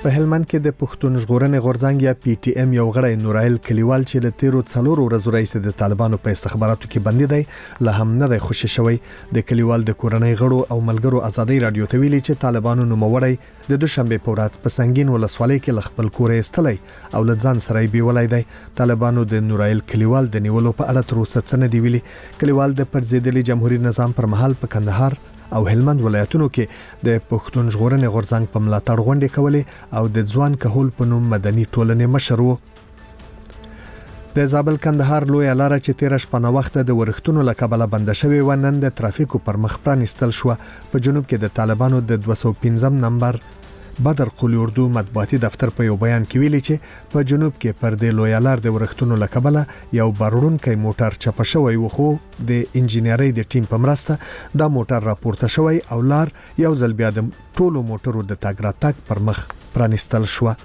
په هلمند کې د پښتون ژغورنې غورځنګ یا پی ټی ایم یو غړی نورایل کلیوال چې له تیرو 4 ورځو راهیسې د طالبانو په استخباراتو کې بندي دی له هم نه دی خوشی شوی. د کلیوال د کورنۍ غړو او ملګرو ازادي رادیو ته ویلي چې طالبانو نوموړی د دوشنبه په ورځ په سنگین ولسوالۍ کې ل خپل کور ایستلی او له ځان سره یې بیولای دی. طالبانو د نورایل کلیوال د نیولو په اړه تر اوسه څه نه دی ویلي. کلیوال د پرځېدلي جمهوریت نظام پر مهال په کندهار او هلمند ولایتونو کې د پښتون ژغورنې غورځنګ په ملاتړ غونډې کولې او د ځوان کهول په نوم مدني ټولنې مشر و. د زابل کندهار لوی لاره چې 13 شپه وخت د ورښتونو لکبله بند شوی و نن د ترافیکو پر مخ پرانستل شو. په جنوب کې د طالبانو د 215 نمبر بدر قلی اردو مطبوعاتي دفتر په یو بیان کې ویلي چې په جنوب کې پر د لوی لار د ورښتونو لکبله یو بارونکي موټر چپه شوی و خو د انجینری د ټیم په مرسته دا موټر راپورته شوی او لار یو ځل بیا د ټولو موټرو د تګ راتګ پر مخ پرانستل شو.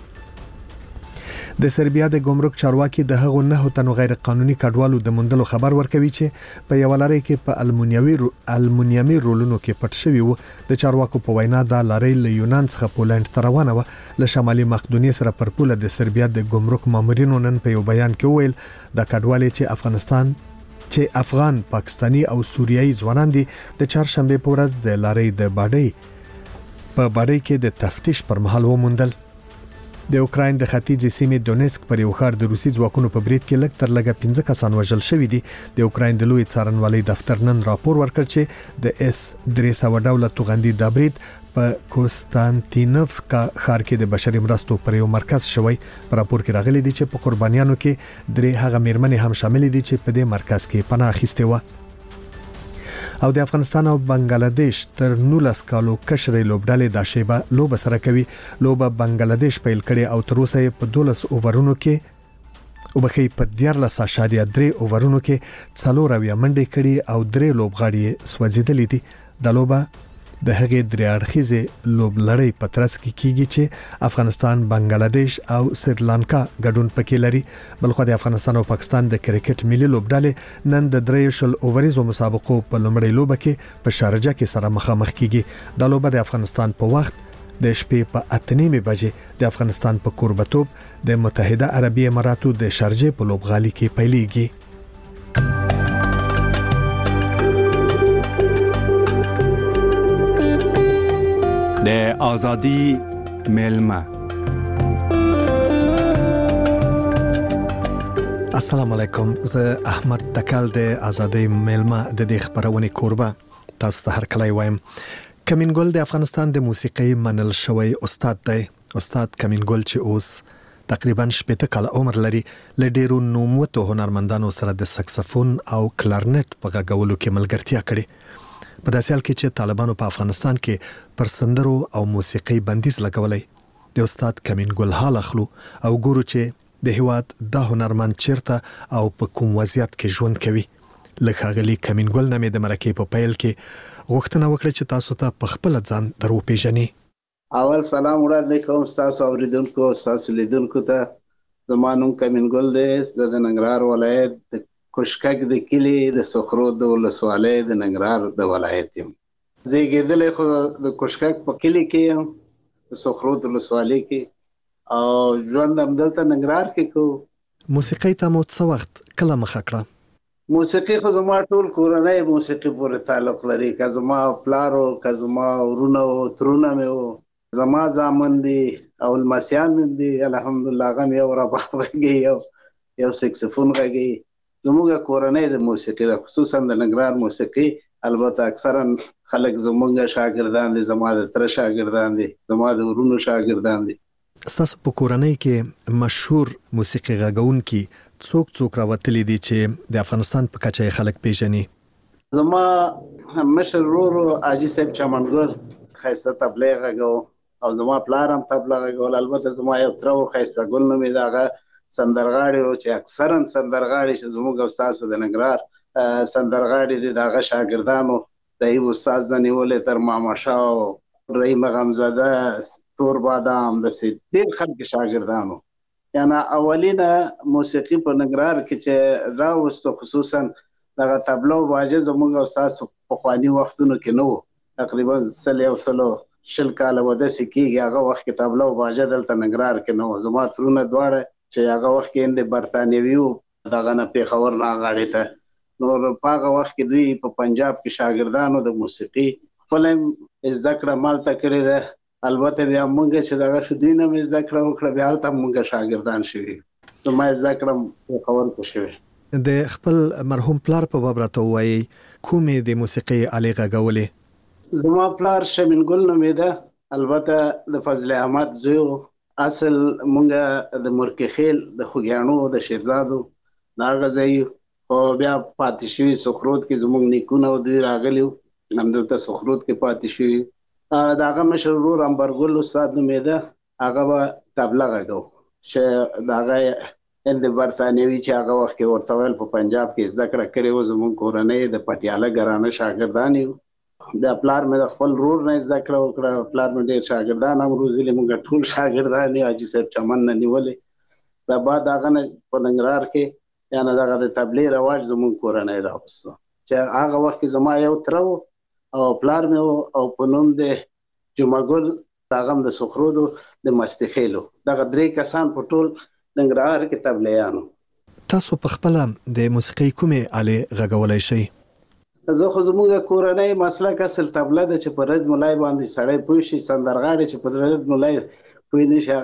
د سربیا د ګمرک چارواکي د هغو 9 تنو غیر قانوني کډوالو د مندلو خبر ورکوي چې په یو لارې کې په المونیمي رولونو کې پټ شوی وو. د چارواکو په وینا دا لارې له یونان څخه پولند ته روانه و. له شمالي مقدونیې سره پر پوله د سربیا د ګمرک مامورینو نن په یو بیان کې ویل د کډوالې چې افغان پاکستانی او سوریایي ځوانان دي د چهارشنبه په ورځ د لارې د باډۍ کې د تفتیش پر مهال وموندل. د اوکراین د ختیځې سیمې دونیتسک پر یو ښار د روسي ځواکونو په برید کې لږ تر لږه 15 کسان وژل شوي دي. د اوکراین د لوی څارنوالۍ دفتر نن راپور ورکړ چې د اس 300 ډوله توغندي د برید په کوستانتینوفکا ښار کې د بشري مرستو پر یو مرکز شوی. په راپور کې راغلي دي چې په قربانیانو کې 3 هغه میرمنې هم شامل دي چې په دې مرکز کې پناه اخیستې و. او د افغانستان او بنگلاديش تر 19 کالو کشرې لوبډلې د شیبه لوب سره کوي. لوبه بنگلاديش پیل کړي او تر اوسه په 12 اوورونو کې او بخې په 14.3 اوورونو کې 4 منډې کړي او 3 لوبغاړي سوځیدلې دي. د لوبه د هغې درې اړخیزې لوبلړۍ په ترڅ کې کیږي چې افغانستان، بنگلاديش او سریلانکا ګډون پکې لري. بلخو د افغانستان او پاکستان د کرکټ ملي لوبډلې نن د 3 اووریزو مسابقو په لومړۍ لوبه کې په شارجه کې سره مخامخ کیږي. د لوبه د افغانستان په وخت د شپې په 8:30 بجې د افغانستان په کوربتوب د متحده عربی اماراتو د شارجه په لوبغالي کې پیلېږي. د آزادی ملما. السلام علیکم. زه احمد تکل د آزادی ملما د دې خبرونه کوربه تاسو ته هر کله وایم. کمین ګل د افغانستان د موسیقي منل شوی استاد دی. استاد کمین ګل چې اوس تقریبا 70 کال عمر لري، له ډیرو نوموتو هنرمندانو سره د سکسفون او کلارنټ په غږولو کې ملګرتیا کړې. په داسې حال کې چې طالبانو په افغانستان کې پر سندرو او موسیقي بندیز لګولای، د استاد کمین ګل حال اخلو او ګورو چې د هیواد د هنرمند چیرته او په کوم وضعیت کې ژوند کوي. لکه غلی کمین ګل نامې د مرکې په پیل کې غوښتنه وکړه چې تاسو ته په خپل ځان درو پیژنئ. اول سلام وړاندې کوم تاسو اوریدونکو او تاسو لیدونکو ته. زما نوم کمین ګل دی. زه د ننګرهار ولایت کوشکک د کلی د سخرو د ولسوالۍ د ننګرهار د ولایت یم. زیږیدلی خو د کوشکک په کلی کې یم، د سخرو د ولسوالۍ کې، او ژوند همدلته ننګرهار کې کوو. موسیقۍ ته مو څه وخت کله مخه کړه؟ موسیقي خو زما ټول کورنۍ موسیقي پورې تعلق لري. که زما پلار و، که زما ورونه و، ترونه مې و، زما زامن دي او لمسیان مې دي الحمدلله. هغه مې یو رباب غږي، یو سکسفون غږي. زموږ کورنۍ د موسیقي ده، خصوصا د ننګرهار موسیقي. البته اکثرا خلک زموږ شاګردان دي، زما د تره شاګردان دي، زما د ورونو شاګردان دي. ستاسو په کورنۍ کې مشهور موسیقي غږونکي څوک راوتلي دي چې د افغانستان په کچه خلک پیژني؟ زما مشر ورور حاجي صاحب چمنګل خیسته تبلیغ غږو، او زما پلار هم تبلیغ غږول. البته زما یو تره خیسته ګل نومې دغه سندرغاړي و چې اکثرا سندرغاړي چې زموږ استاد د ننګرهار سندرغاړي دي، دغه شاګردانو د یو استاد د نیولې تر ماماشا او رحیم غمزاده، تور بادام، د ډېر خلک شاګردانو. یعنی اولینه موسیقي په ننګرهار کې چې راوسته، خصوصا دغه تبله او باجه زموږ استاد په خواني وختونو کې نه و. تقریبا 100 شل کاله وداسې کېږي هغه وخت کې طبله او باجه دلته ننګرهار کې نه وه. زما ترونه دواړه چې هغه وخت کې هند برطانوي وو دغه نه پېښور نه غاړې ته، نو په هغه وخت کې دوی په پنجاب کې شاګردانو د موسیقي خپله زده کړه مالته کړې ده. البته بیا مونږ چې دغه شو دوی نه مې زده کړه وکړه، بیا هلته مونږ شاګردان شوي، زما زده کړه پېښور کې شوې. د خپل مرحوم پلار په باب راته ووایي کومې د موسیقي آلې غږولې؟ زما پلار شمین ګل نومېده، البته د فضل احمد زوی و. اصل مونږ د مرکخیل د خوږیاڼو د شیرزادو د هغه ځای خو بیا پاتې شوي سخرود کې زموږ نیکونه او دوی راغلي وو، همدلته سخرود کې پاتې شوي. د هغه مشر ورور انبرګل استاد نومېده، هغه به طبله غږو چې د هغه هند برطانوي چې هغه وخت کې ورته ویل په پنجاب کې زده کړه کړې وه. زموږ کورنۍ د پټیاله ګرانه شاګردان یو. بیا پلار مې د خپل ورور نه زده کړه وکړه، پلار مې ډېر شاګردان هم روزلي، موږ ټول شاګردان یو، حاجي صاحب چمن نه نیولې. بیا بعد هغه نه په ننګرهار کې یعنې دغه د طبلې رواج زموږ کورنۍ راوسته چې هغه وخت کې زما یو تره و او پلار مې و او په نوم د جمعه ګل، هغه هم د سخرودو د مستخیلو. دغه درې کسان په ټول ننګرهار کې طبلیانو. تاسو په خپل د موسیقي کومې آلې غږولای شئ؟ زه خو زموږ کورنۍ مسلک اصل طبله ده چې په رد ملای باندې سړی پوه شي، سندرغاړی چې په رد ملای پوه نه شي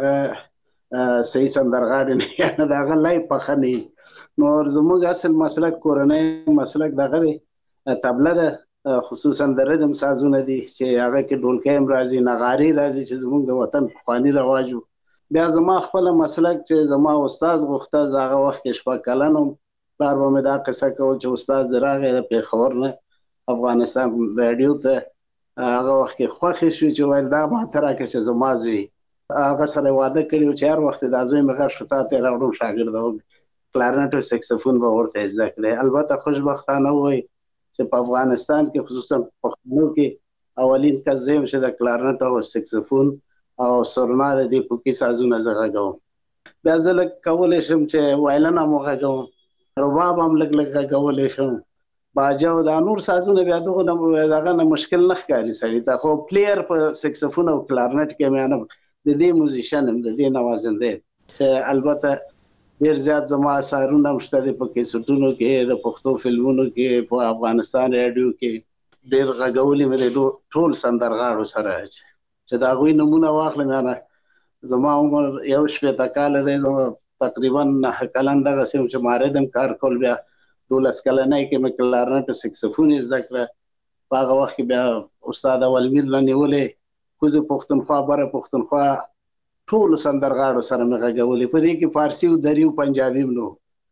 هغه صحیح سندرغاړی نه، یعنې د هغه لای پخه نه وي. نو زموږ اصل مسلک کورنۍ مسلک دغه دی طبله ده، خصوصا د ردم سازونه دي چې هغه کې ډولکی هم راځي، نغارې راځي چې زموږ د وطن پخواني رواج و. بیا زما خپل مسلک چې زما استاد غوښته، زه هغه وخت کې 6 کلن وم، پلار به مې دا قصه کول چې استاد د راغی د پېښور نه افغانستان راډیو ته، هغه وخت کې خوښې شو چې ویل دا ماته راکړه چې زما زوی. هغه سره واده کړی و چې هر وخت دا زوی مې غږ شو تا ته یې راوړم شاګرد وم، کلارنټ او سکسفون به ورته زده کړی. البته خوشبختانه ووایي چې په افغانستان کې خصوصا پښتنو کې اولین کس زه یم چې د کلارنټ او سکسفون او سرنا د دې پوکي سازونه زه غږوم. بیا زه لږ کولی شم چې وایلن هم وغږوم، رباب هم لږ لږ غږولی شم، باجه او دا نور سازونه بیا دغه نه مشکل نه ښکاري سړي ته. خو پلیر په سکسفون او کلارنټ کې مې د دې موزیشن یم، د دې نوازنده چې البته ډېر زیات زما اثارونه هم شته دي په کیسټونو کې، د پښتو فلمونو کې، په افغانستان راډیو کې ډېر غږولي مې دی ټول سندرغاړو سره چې د هغوی نومونه واخلم. یعنې زما عمر 1 کاله دی، تقریبا 9 کلن دغسې وم چې مارد هم کار کول. بیا 12 کلنۍ کې مې کلارنټ او سکسفون یې زده کړه. په هغه وخت کې بیا استاد اولمیر نه نیولې، کوزې پښتونخوا، بره پښتونخوا ټولو سندرغاړو سره مې غږولې. په دې کې فارسي او دري او پنجابي هم نو،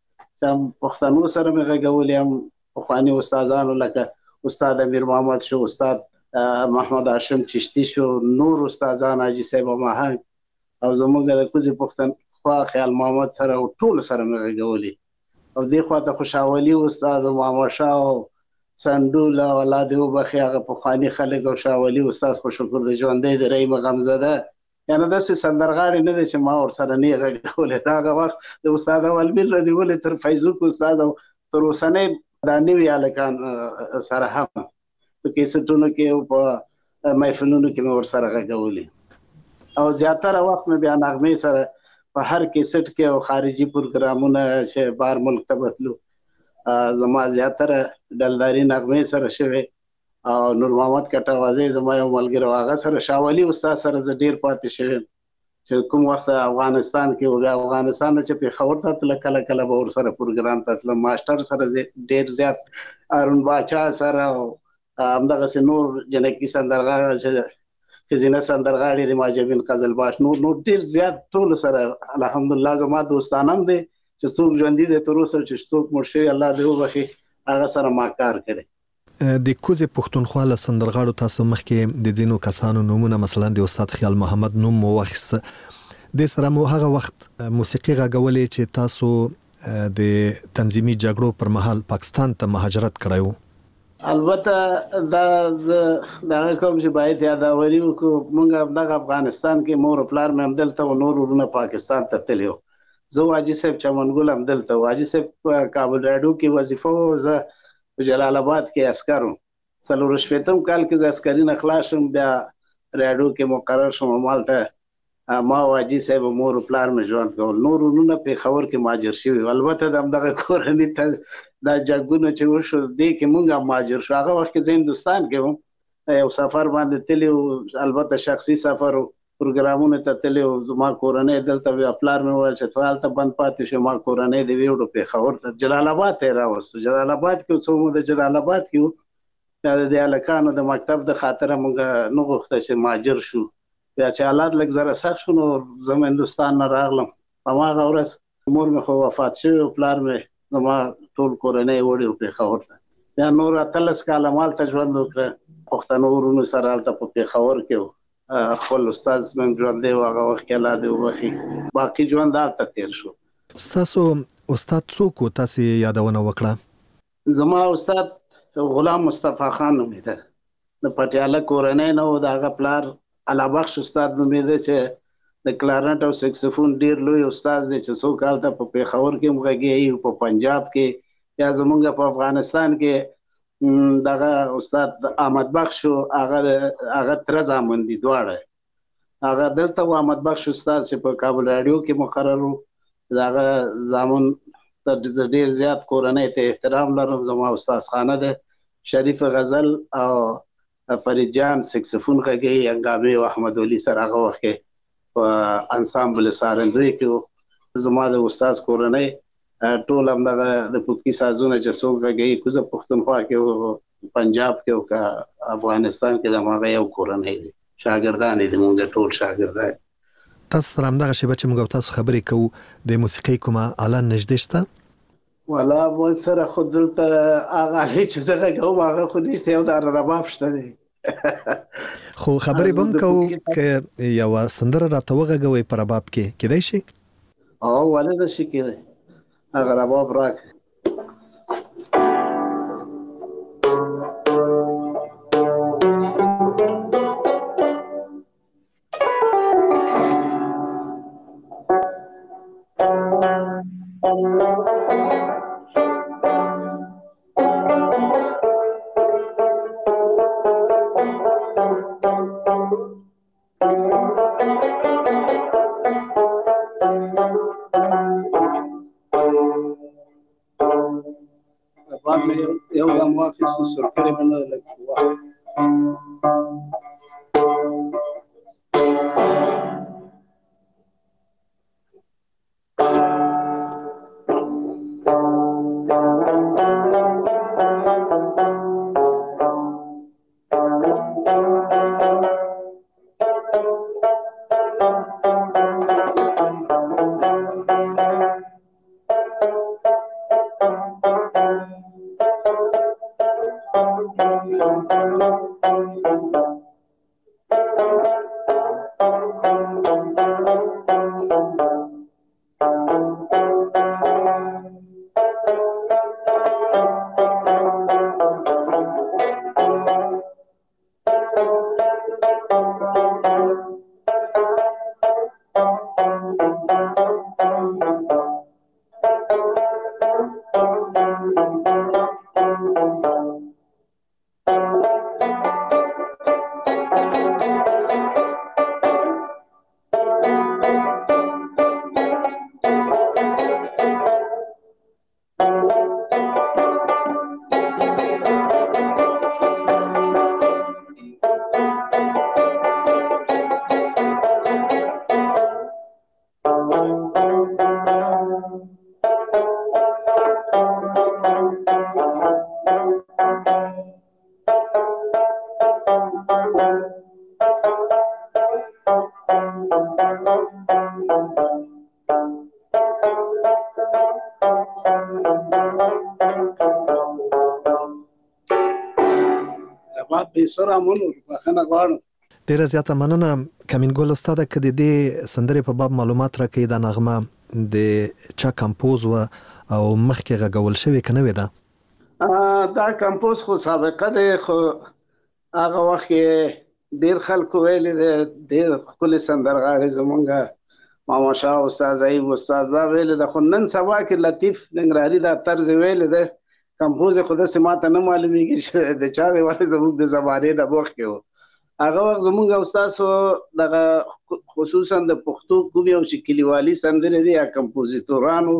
چې پښتنو سره مې غږولې، هم پخواني استادانو لکه استاد امیر محمد شو، استاد محمد هاشم چشتی شو، نور استادان حاجي صاحب ماهنګ او زموږ د کوزې پښتونخوا خیال محمد سره ټولو سره مې غږولې. او دې خواته خو شاولي استاد محمد شاه او سنډول او الله دې وبخښي هغه پخواني خلک، او شاولي استاد خو شکر د ژوندی د رحیم غمزده، یعنې داسې سندرغاړی نه دی چې ما ورسره نه یې غږولې. د هغه وخت د استاد اولمیر نه نیولې تر فیضوق استاد او تر اوسنۍ دا نوي هلکان سره هم په کیسټونو کې او په محفلونو کې مې ورسره غږولې. او زیاتره وخت مې بیا نغمې سره په هر کیسټ کې او خارجي پروګرامونه چې بهر ملک ته بتلو، زما زیاتره ډلداري نغمې سره شوې. او نور محمد کټوازی زما یو ملګری و، هغه سره شاولي استاد سره زه ډېر پاتې شوی چې کوم وخت افغانستان کې و. بیا افغانستان نه چې پېښور ته تله، کله کله به ورسره پروګرام ته تلم، ماسټر سره ډېر زیات، هارون باچا سره او همدغسې نور جنکي سندرغاړي چې ښځینه سندرغاړي دي، ماجبین قزلباش، نور ډېر زیات ټولو سره الحمدلله زما دوستان هم دی چې څوک ژوندي دی تر اوسه، چې څوک مړ شوي الله دې وبخښي، هغه سره ما کار کړی. د کوزې پښتونخوا له سندرغاړو تاسو مخکې د ځینو کسانو نومونه مثلا د استاد خیال محمد نوم مو واخیسته، د سره مو هغه وخت موسیقي غږولې چې تاسو د تنظیمي جګړو پر مهال پاکستان ته مهاجرت کړی و. البته دا دغه کوم چې باید یاداوري وکړو، موږ دغه افغانستان کې مور او پلار مې همدلته و، نور ورونه پاکستان ته تللي وو. زه حاجي صاحب چمنګل همدلته و، حاجي صاحب په کابل راډیو کې وظیفه و، زه په جلال آباد کې عسکر وم. 4 کال کې زه عسکري نه خلاص شم، بیا راډیو کې مقرر شوم مالته ما واجی صاحب مور پلار مې ژوند کول نور ورونه په خبر کې ماجر شوی البته دغه کورنۍ ته دا جګونه چې وشو دې کې مونږه ماجر شو هغه وخت کې زه هندستان کې وم یو سفر باندې تللی البته شخصي سفر پروګرامونه ته تللی زما کورنۍ دلته پلار مې وویل چې هلته بند پاتې شو ما کورنۍ د ویوړو پېښور ته جلال آباد ته یې راوستو جلال آباد کې څو مو د جلال آباد کې د هلکانو د مکتب د خاطره مونږ نه غوښته چې ماجر شو بیا چې حالات لږ زره سخت شو نو زه هندوستان نه راغلم هماغه ورځ مور مې خو وفات شوی او پلار مې زما ټول کورنۍ وړي پېښور ته بیا نور 18 کاله مالته ژوند وکړه پښتنو ورونو سره هلته په پېښور کې خپل استاد مې ژوندی و هغه وخت کې الله دې وبخي باقي ژوند هلته تېر شو. ستاسو استاد څوک و تاسې یادونه وکړه؟ زما استاد غلام مصطفی خان نومېده د پټیاله کورنۍ نه و د هغه پلار الله بخش استاد نومېده چې د کلارنټ او سکسفون ډېر لوی استاد دی چې څوک هلته په پېښور کې هم غږېږي په پنجاب کې یا زمونږ په افغانستان کې دغه استاد احمد بخش هغه تره زامن دي دواړه هغه دلته و احمد بخش استاد چې په کابل راډیو کې مقرر و د هغه زامن ته ډېر زیات کورنۍ ته احترام لرم زما استاد خانه ده شریف غزل او فرید جان سکسفون غږی انګامي او احمد ولی سره هغه وخت کې په انسامبل سارندوی کې زما د استاد کورنۍ ټول هم دغه د پوکي سازونه چې څوک غږی کوزه پښتونخوا کې پنجاب کې او افغانستان کې د هغه یو کورنۍ دي شاګردان دي موږ ټول شاګردان. تاسو سره همدغه شیبه چې موږ تاسو خبرې کوو د موسیقۍ کومه آله نږدې شته؟ والا موږ سره خو دلته هغه آلې چې زه غږوم هغه خو نشته یو د رباب شته دی خو خبرې به هم کوو که یوه سندره راته وغږوئ په رباب کې کیدای شي؟ ولې نه شي کیدای هغه رباب راکړه. یو دم واخیستو سرکړې مې نه ده لږ وخت سره مونږ بخښنه غواړم. ډیره زیاته مننه کمین ګل استاد که د دې سندرې په باب معلومات راکړئ دا نغمه د چا کمپوز و او مخکې غږول شوې که نوې ده؟ دا کمپوز خو سابقه دی خو هغه وخت کې ډېر خلکو ویلې دی ډېر ښکلې سندرغاړي زمونږ ماما شاه استاد ضعیف استاد دا ویلې ده خو نن سبا کې لطیف ننګرهاري دا طرز ویلې ده کمپوز خو داسې ماته نه معلومیږي چې د چا دی ولې زموږ د زمانې نه مخکې و هغه وخت زمونږ استاد دغه خصوصا د پښتو کوم یو چې کلیوالي سندرې دي یا کمپوزیتورانو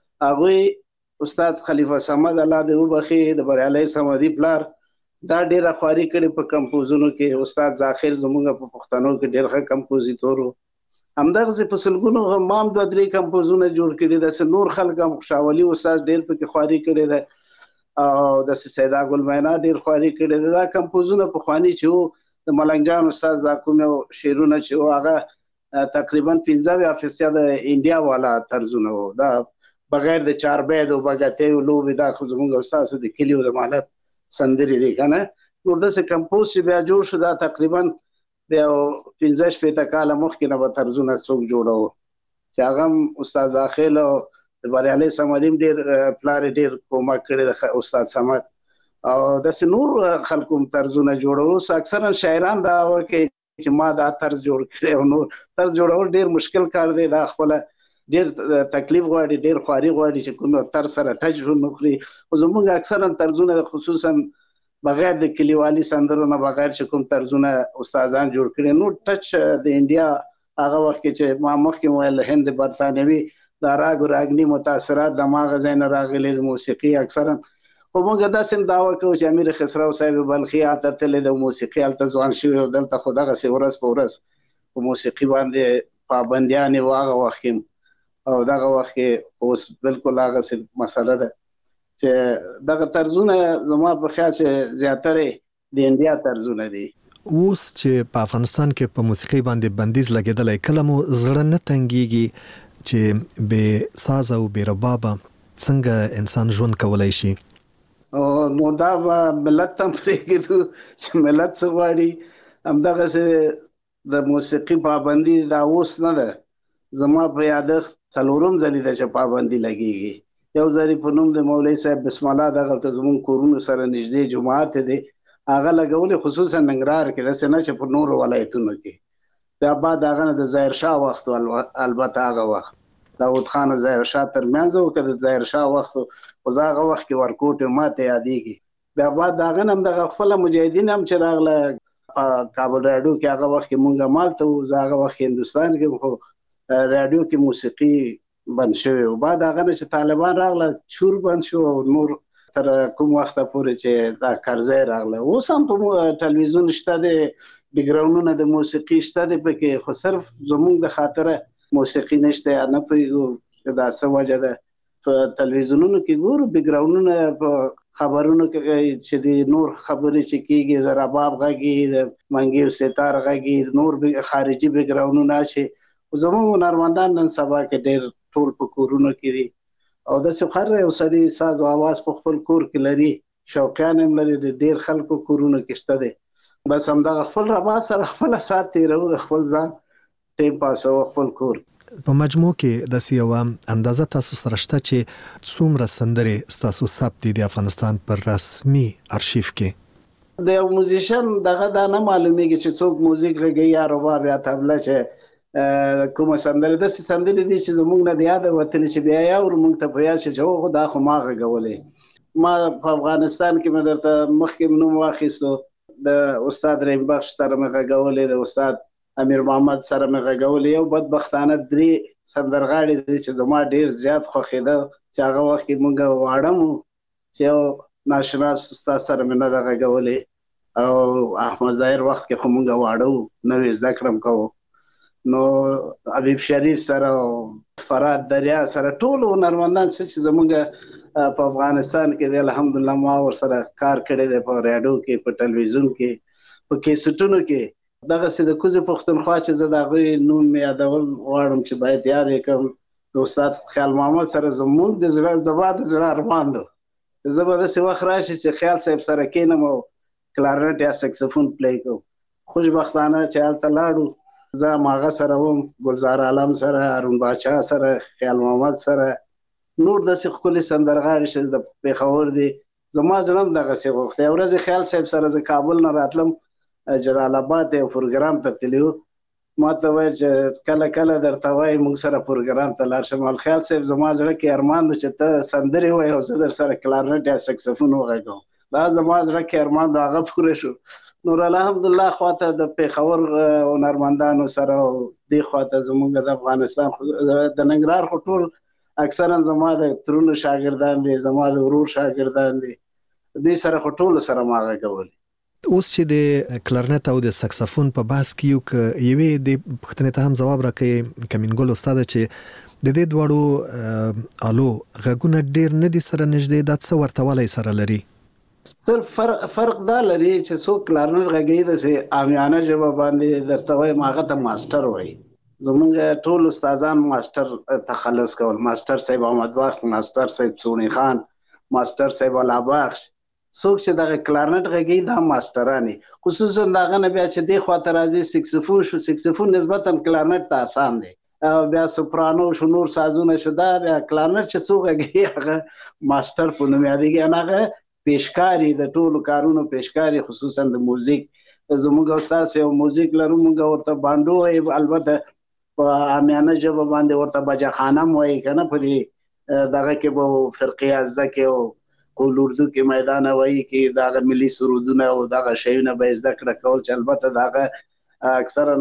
هغه استاد خلیفه صمد الله دې وبخي د بریالي صمدي پلار دا ډیره خواري کړې په کمپوزونو کې. استاد ظاهر زمونږ په پښتنو کې ډیر ښه کمپوزیتور همدغه په سلګونو مام 2-3 کمپوزونه جوړ کړي د نور خلک هم شاولي استاد ډیر په خواري کړي ده او د سیدا ګل مینا ډیر خواري کړي ده. دا کمپوزونه په خواني چې د ملنګ جان استاد دا کوم شعرونه چې هغه تقریبا 15% د انډیا والا طرزونه و دا بغیر د چار بید او بغته لوب دا خو زمونږ استاد د کلیو د مالت سندري دي کنه نور د څه کمپوز چې بیا جوړ شو دا تقریبا د 15 کال مخکې نه به طرزونه څوک جوړو چې هغه استاد ظاهر او د بریالي صمدیم ډیر پلار ډیر کومک کړی د استاد صمد او د نور خلکو طرزونه جوړو. اکثرا شاعران دا وکي چې ما دا طرز جوړ کړی او نور طرز جوړول ډیر مشکل کار دی. دا خپل ډیر تکلیف غواړي ډیر خواري غواړي چې کوم طرز سره ټچ نخري. او زموږ اکثرا طرزونه خصوصا بغیر د کلیوالي سندرو نه بغیر چې کوم طرزونه استادان جوړ کړي نو ټچ د انډیا هغه وخت چې ما مخکې ویل هند برتانوي دا راګنی متاثرات دماغ زین راغلي د موسیقي اکثرا خو موږ دا سم داوا کوو چې امیر خسرو صاحب بلخي اته تل د موسیقي الته ځوان شوی دلته خو دغه ورځ په ورځ په موسیقي باندې پابندیان واغه وخت او دغه وخت اوس بالکل هغه څه مسله ده چې دغه طرزونه زما په خیال چې زیاتره د انډیا طرزونه دي. اوس چې په افغانستان کې په موسیقي باندې بندیز لګیدلای کله مو زړه نه تنګيږي چې به ساز او به رباب څنګه انسان ژوند کولای شي؟ نو دا ملت تم پرېږدو چې ملت څه غواړي همدغه د موسیقي پابندي دا اوس نه ده. زما په یادښت څلورم ځلې ده چې پابندي لګیږي. یو ځل په نوم د مولوي صاحب بسم الله دغه زموږ کورونو سره نږدې جماعت دی هغه لګولې خصوصا ننګرهار کې داسې نه چې په نورو ولایتونو کې. بیا بعد هغه نه د ظاهر شاه وخت البته هغه وخت داود خان ظاهر شاه ترمنځ او د ظاهر شاه وخت خو هغه وخت کې ورکوټ ماته یادېږي. بیا بعد هغه هم د خپل مجاهدین هم چې راغله کابل راډیو کې هغه وخت کې مونږه مالته هغه وخت هندستان کې خو راډیو کې موسیقي بند شوی او بعد هغه چې طالبان راغله شور بند شو او نور تر کوم وخت پورې چې دا قرضې راغله. اوس هم په ټلویزیون شته د بیکګراوندونه د موسیقي شته د پکې خو صرف زموږ د خاطره موسیقي نشته نه پوهیږو دا څه وجه ده. په ټلویزیونونو کې ګورو بیکګراوندونه په خبرونو کې چې د نور خبرې چې کیږي د رباب غږی د منګي او ستار غږی نور خارجي بیکګراوندونه چې زموږ هنرمندان نن سبا کې ډېر ټول په کورونو کې دي او د سخر یو سړي ساز او आवाज په خپل کور کې لري شوقیان هم لري ډېر خلکو کورونو کې شته دي. بس همدغه خپل رباب سره خپل سات تیرو د خپل ځان ټیم پاس او خپل کور. په مجموع کې د سیوا اندازه تاسو سره شته چې څومره سندرې تاسو ثبت دي د افغانستان پر رسمي ارشیف کې؟ د یو موزیشن دغه دا نه معلومیږي چې څوک موزیک غږی یا رباب یا طبله چې کومه سندره د سندرې دي چې زموږ نه یاد وته چې بیا یا ور مونږ ته بیا چې جو دا خو ما غږولې. ما په افغانستان کې مې درته مخکې نوم واخیستو د استاد رحیم بخش سره مې غږولې د استاد امیر محمد سره مې غږولې. یو بدبختانه 3 سندرغاړي دي چې زما ډیر زیات خوښیده چې هغه وخت کې مونږ واړم چې یو ناشناس استاد سره مې نه غږولې او احمد ظاهر وخت کې خو مونږ واړو نوې زده کړم کوو نو حبیب شریف سره فراد دریا سره ټول هنرمندان چې زموږ په افغانستان کې د الحمدلله ما ور سره کار کړی دی په ریډیو کې په ټلویزیون کې په کیسټونو کې دغه څه د کوزي پښتونخوا چې زه دغه نوم یادول غواړم چې باید یاد کړم د استاد خیال محمد سره زموږ د زړه زباد زړه ارمان دو زبردست وخت راشي چې خیال صاحب سره کینم او کلارنټ یا سکسفون پلی کوم. خوشبختانه چې هلته لاړو زه ماغه سره وم ګلزار عالم سره هارون باچا سره خیال محمد سره نور داسې ښکلي سندرغاړي چې د پېښور دي زما زړه هم دغسې غوښتی. یو ورځ خیال صاحب سره زه کابل نه راتلم جلال آباد یو پروګرام ته تللي ما ته ویل چې کله کله درته وایي موږ سره پروګرام ته لاړ شم. خیال صاحب زما زړه کې ارمان دی چې ته سندرې وایې او زه در سره کلارنټ یا سکسفون وغږوم. دا زما زړه کې ارمان د هغه پوره شو نور الحمدلله خواته د پیښور هنرمندانو سره او دی خواته زمونږ د افغانستان د ننګرهار خو ټول اکثرا زما د ترونو شاګردان دي، زما د ورور شاګردان دي، دوی سره خو ټول سره ما غږولي. اوس چې د کلارنت او د ساکسفون په بحث کې یو یوې د پوښتنې ته هم جواب راکړي کمینګل استاد چې د دې دواړو آلو غږونه ډېر نه دي سره نږدې، دا څه ورته والی سره لري؟ صرف فرق دا لري چې څوک کلارنټ غږی د سي عامیانه ژبه باندې درته وایم هغه ته ماستر وایي. زمونږ ټول استادان ماستر تخلص کول، ماستر صاحب احمد بخش، ماستر صاحب سونی خان، ماستر صاحب الله بخش، څوک چې دغه کلارنټ غږی دا ماسترانی، خصوصا دغه نه بیا چې دی خواته راځي سکسفون شو، سکسفون نسبتا کلارنټ ته آسان دی، بیا سوپرانو شو، نور سازونه شو، دا بیا کلارنټ چې څوک غږی هغه ماستر په نوم یادېږي، هغه پیشکاری د ټولو کارونو پیشکاری، خصوصا د موزیک. زموږ استاد یو موزیک لرو، موږ ورته بانډو وایي، البته په عامیانه ژبه باندې ورته بجاخانه هم وایي که نه، په دې دغه کې به فرقې ازده کې او قول اردو کې میدان وایي کې دغه ملي سرودونه او دغه شیونه به زده کړه کول، چې البته دغه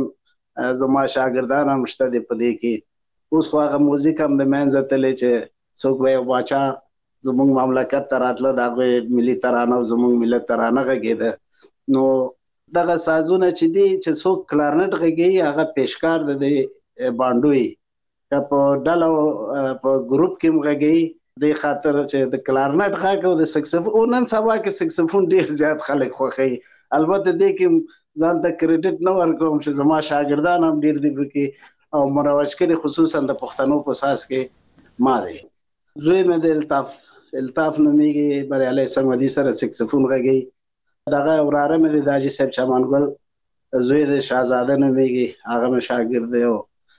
اکثرا زما شاګردان هم شته دي په دې کې. اوس خو هغه موزیک هم د منځه تللی چې څوک به یو باچا زمونږ مملکت ته راتله د هغوی ملي ترانه او زمونږ ملت ترانه غږېده. نو دغه سازونه چې دي چې څوک کلارنټ غږوي هغه پیشکار د دې بانډو وي، که په ډله په ګروپ کې هم غږوي، دې خاطر چې د کلارنټ غږ او د سکسفون، نن سبا کې سکسفون ډېر زیات خلک خوښوي. البته دې کې ځان ته کریډټ نه ورکوم چې زما شاګردان هم ډېر دي پکې او مروج کړي، خصوصا د پښتنو په ساز کې ما دی. زوی مې د الطاف نومیږي، بریالی سمدي سره سکسفون غږوي. دغه وراره مې د حاجي صاحب چمنګل زوی د شهزاده نومیږي، هغه مې شاګرد دی. او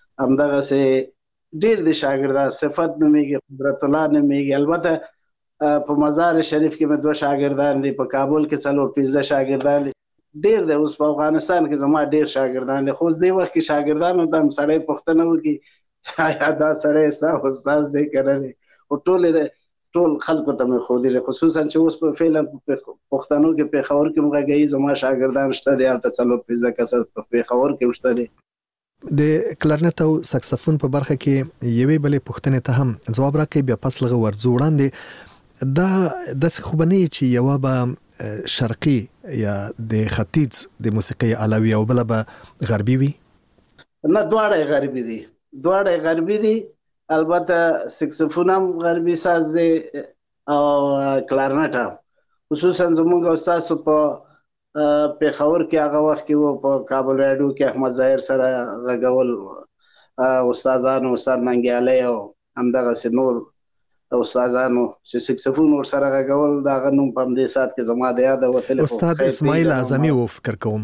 همدغسې ډېر دي شاګردان، صفت نومیږي، قدرت الله نومیږي. البته په مزار شریف کې مې 2 شاګردان دي، په کابل کې 4-15 شاګردان دي، ډېر دی. اوس په افغانستان کې زما ډېر شاګردان دي، خو اوس دې وخت کې شاګردانو ته هم سړی پوښتنه وکړي آیا دا سړی ستا استاد دی که نه دی، خو ټول خلکو ته مې ښودلي، خصوصا چې اوس په فعلا پښتنو کې پیښور کې هم غږوي، زما شاګردان شته دي هلته 4-15 کسه په پیښور کې هم شته دي. د کلارنت او ساکسفون په برخه کې یوې بلې پوښتنې ته هم ځواب راکړئ، بیا پس لږ ورځو وړاندې دا داسې خو به نه وي چې یوه به شرقي یا د ختیځ د موسیقۍ آله وي او بله به غربي وي؟ نه، دواړه یې غربي دي، دواړه یې غربي دي. البته سکسفون هم غربي ساز دی او کلارنټ هم، خصوصا زموږ استاد په پیښور کې هغه وخت کې و، په کابل راډیو کې احمد ظاهر سره غږول استادانو، استاد ننګیالی او همدغسې نور استادانو چې سکسفون ورسره غږول، د هغه نوم په همدې ساعت کې زما د یاده وتلی، استاد اسماعیل اعظمي و فکر کوم.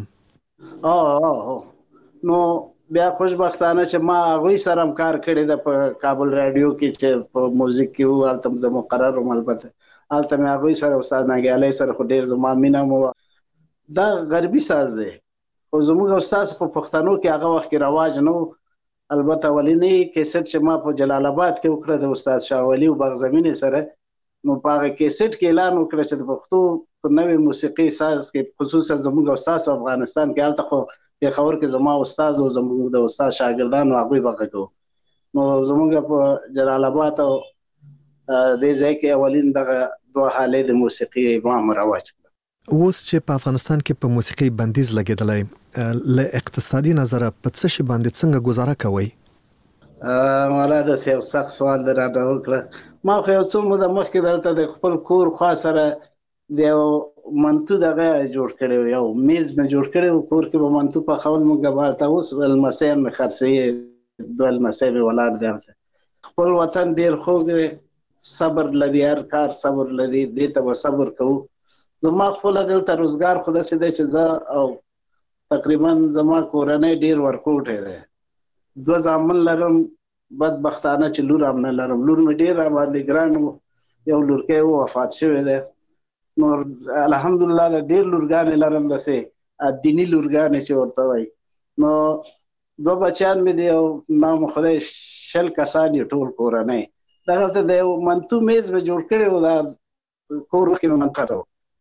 نو بیا خوشبختانه چې ما هغوی سره هم کار کړی ده په کابل راډیو کې چې په موزیک کې و، هلته زه مقرر وم. البته هلته مې هغوی سره استاد ننګیالی سره خو ډېر زما مینه مو وه. دا غربي ساز دی، خو زموږ استاد په پښتنو کې هغه وخت کې رواج نه و. البته اولینی کیسټ چې ما په جلال آباد کې وکړه د استاد شاه ولي بغزمینې سره، نو په هغه کیسټ کې اعلان وکړه چې د پښتو په نوې موسیقي ساز کې، خصوصا زموږ استاد په افغانستان کې، هلته خو پیښور کې زما استاد او زموږ د استاد شاګردانو هغوی به غږو. نو زموږ په جلال آباد او دې ځای کې اولین دغه 2 حالې د موسیقي ما رواج کړه. اوس چې په افغانستان کې په موسیقۍ بندیز لګېدلی، له اقتصادي نظره په څه شي باندې څنګه گزاره کوئ؟ مالا داسې یو سخت سوال در راته وکړه. ما خو یو څو موده مخکې دلته د خپل کور خوا سره د یو منتو دغه جوړ کړی و، یو میز مې جوړ کړی و، کور کې به منتو پخول موږ به اوس لمسی مې خرڅوي، 2 لمسی مې ولاړ دی هلته. خپل وطن ډېر خوږ دی، صبر لري، هر کار صبر لري، دې ته به صبر کوو. زما خپله دلته روزګار خو داسې دی چې زه او تقریبا زما کورنۍ ډېر ورکوټی دی، 2 زامن لرم، بدبختانه چې لور هم نه لرم. لور مې ډېر راباندې ګران و، یو لورکی و وفات شوی دی. نو الحمدلله د ډېر لورګانې لرم، داسې دیني لورګانې چې ورته وایي. نو 2 بچیان مې دي او نام خدای 60 کسان یې ټول کورنۍ. دغلته د یو منتو میز مې جوړ کړی و، دا کور کې مې منتو ته و،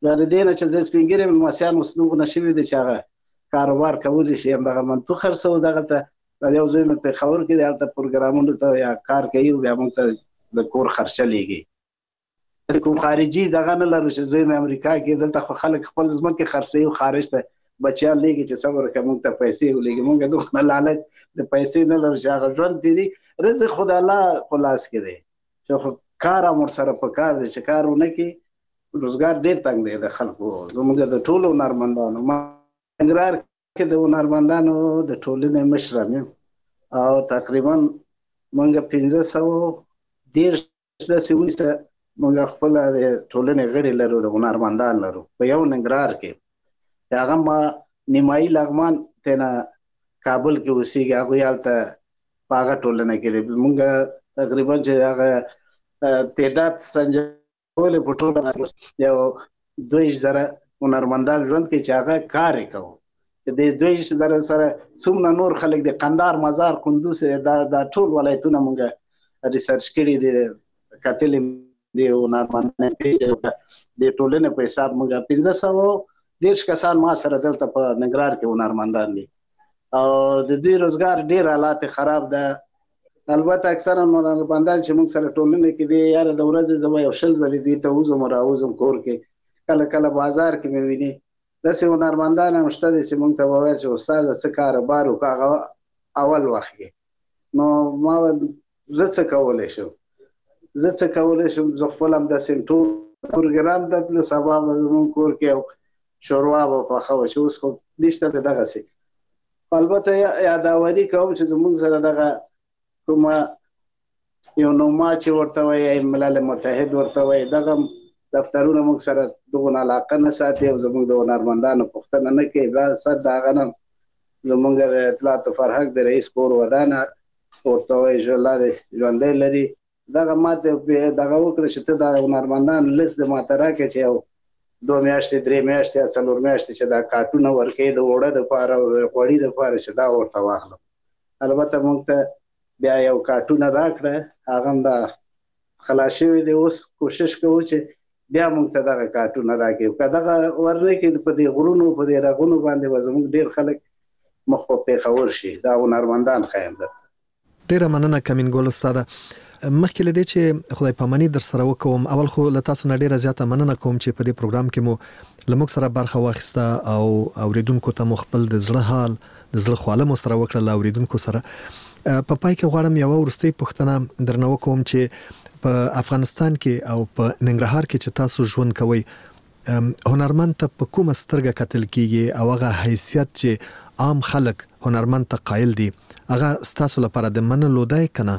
د دې نه چې زه سپینګیري ملمسیان اوس نشوي دي چې هغه کاروبار کولی شي همدغه منطق خرڅو دغه ته یو ځای مې پېښور کې هلته پروګرامونو ته یا کار کوي بیا موږ ته د کور خرچه لېږي کوم خارجي دغه نه لرو چې زوی مې امریکا کې دلته خو خلک خپل ځمکې خرڅوي او خارج ته بچیان لېږي چې صبر وکړه موږ ته پیسې ولېږي موږ دغه لالچ د پیسې نه لرو چې هغه ژوند تېري رزق خو د الله په لاس کې دی چې خو کار هم ورسره په کار دی چې کار ونه کړي روزګار ډېر تنګ دی د خلکو زموږ د ټولو هنرمندانو ننګرهار کې د هنرمندانو د ټولنې مشر یم او تقریبا موږ 1510 داسې وروسته موږ خپله د ټولنې غړي لرو د هنرمندان لرو په یو ننګرهار کې هغه ما نیمایي لغمان تینا کابل کې اوسېږي هغوی هلته په هغه ټولنه کې دی موږ تقریبا چې هغه تعداد سنجولې په ټوله یو 2000 هنرمندان ژوند کې چې هغه کار یې کوو د 2000 سره څومره نور خلک د قندار مزار کندوز دا ټول ولایتونه موږ ریسرچ کړي دي کتلې دي هنرمندان د ټولنې په حساب موږ 1510 کسان ما سره دلته په ننګرهار کې هنرمندان دي او د دوی روزګار ډېر حالات خراب ده البته اکثرا هنرمندان چې موږ سره ټولنه کې دي یاره د ورځې زه به یو 20 ځلې دوی ته وځم راوځم کور کې کله کله بازار کې مې ویني داسې هنرمندان هم شته دي چې موږ ته وویل چې استاده څه کاروبار وکړه هغه اول وخت کې نو ما زه څه کولی شم زه خپل هم داسې ټول پروګرام ته تلو سبا به زموږ کور کې شوروا به پخوه چې اوس خو نشته د دغسې البته یاداوري کوم چې زموږ سره دغه کومه یو نوما چې ورته وایي ملل متحد ورته وایي دغه دفترونه موږ سره دغه علاقه نه ساتي او زموږ د هنرمندانو پوښتنه نه کوي بیا صد د هغه نه زموږ د اطلاعات فرهنګ د رئیس کور ودانه ورته وایي چې الله دې ژوندی لري دغه ماته دغه وکړه چې ته د هنرمندانو لیست د ماته راکړې چې یو 2 میاشتې 3 میاشتې یا 4 میاشتې چې دا کارټونه ورکوي د اوړه دپاره او د غوړي دپاره چې دا ورته واخلم البته موږ ته بیا یو کارټونه راکړه هغه هم دا خلاص شوي دی اوس کوشش کوو چې بیا موږ ته دغه کارټونه راکړي که دغه ورنه کړي په دې غرونو په دې رغونو باندې به زموږ ډېر خلک مخ په پېښور شي دا هنرمندان ښیم درته ډېره مننه کمینګل استاده مخکې له دې چې خدای پاماني در سره وکوم اول خو له تاسو نه ډیره زیاته مننه کوم چې په دې پروګرام کې مو له موږ سره برخه واخیسته او اوریدونکو ته مو خپل د زړه حال د زړه خواله مو سره وکړه اوریدونکو سره په پای کې غواړم یو ورستۍ پوښتنه درنه وکوم چې په افغانستان کې او په ننګرهار کې چې تاسو ژوند کوئ هنرمند ته په کومه سترګه کتل کیږي او هغه حیثیت چې عام خلک هنرمند ته قایل دي هغه ستاسو لپاره د منلو دی کنه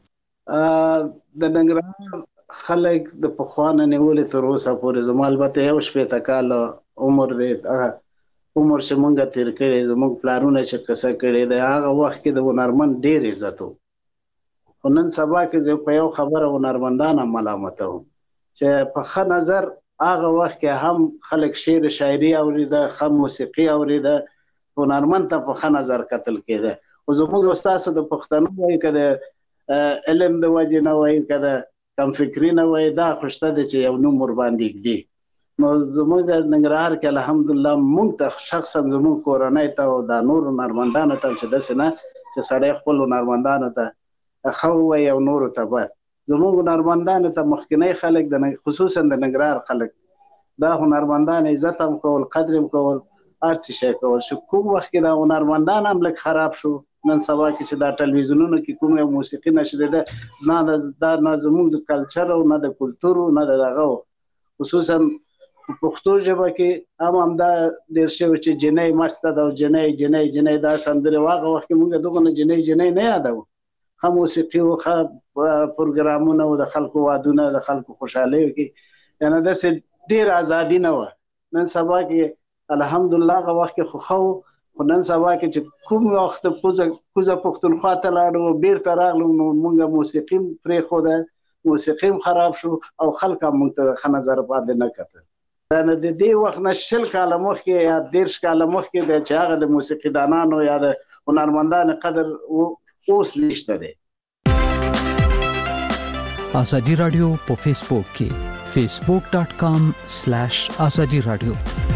د ننګرهار خلک د پخوانه نیولې تر اوسه پورې زما البته یو 80 کاله عمر دی عمر چې مونږ تیر کړی زموږ پلانونه چې قصه کړی دی هغه وخت کې د هنرمند ډېر عزت و خو نن سبا کې زه په یو خبره هنرمندان هم ملامتوم چې په ښه نظر هغه وخت کې هم خلک شعر شاعري اورېده ښه موسیقي اورېده هنرمند ته په ښه نظر کتل کېده خو زموږ استاسو د پښتنو وایي که د علم د وجې نه وایي که د کم فکري نه وایي دا خوشته دی چې یو نوم ورباندې ږدي نو زموږ د ننګرهار کې الحمدلله موږ ته شخصا زموږ کورنۍ ته او د نور هنرمندانو ته چې داسې نه چې سړی خپل هنرمندانو ته ښه ووایي او نورو ته بد زموږ هنرمندانو ته مخکینی خلک خصوصا د ننګرهار خلک دا هنرمندان عزت هم کول قدر هم کول هر څه شی کول چې کوم وخت کې دا هنرمندان هم لږ خراب شو نن سبا کې چې دا ټلویزیونونو کې کوم یو موسیقي نشریده نه زموږ د کلچر او نه د کلتور نه د دغه خصوصا په پښتو ژبه کې هم دا ډېر شوی چې جنۍ مسته ده او جنۍ دا سندرې هغه وخت کې موږ دغه جنۍ نه یادوو ښه موسیقي و ښه پروګرامونه و د خلکو وادونه د خلکو خوشحالیو کې یعنې داسې ډېر ازادي نه وه نن سبا کې الحمدلله هغه وخت کې خو خو نن سبا کې چې کوم وخت کوزه پښتونخوا ته لاړو بیرته راغلو نو موږ موسیقي هم پرېښوده موسیقي هم خراب شو او خلک هم موږ ته ښه نظر باندې نه کتل یعنې د دې وخت نه 20 کاله مخکې یا 10 کاله مخکې دی چې هغه د موسیقیدانانو یا د هنرمندانو قدر اوس نشته دی ازادي رادیو په فیسبوک کې facebook.com/azadi radio